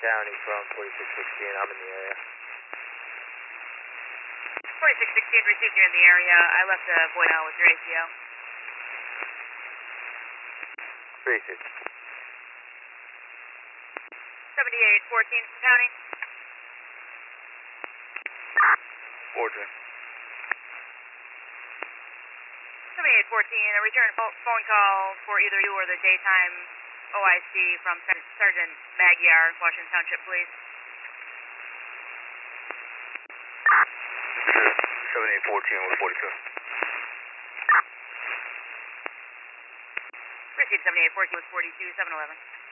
County from 4616. I'm in the area. 4616 received you in the area. I left a voicemail with your ACO. Received. 7814 from County. Order. 7814, a return phone call for either you or the daytime OIC from Sergeant Magyar, Washington Township Police. 7814 with 42. Received 7814 with 42, 711.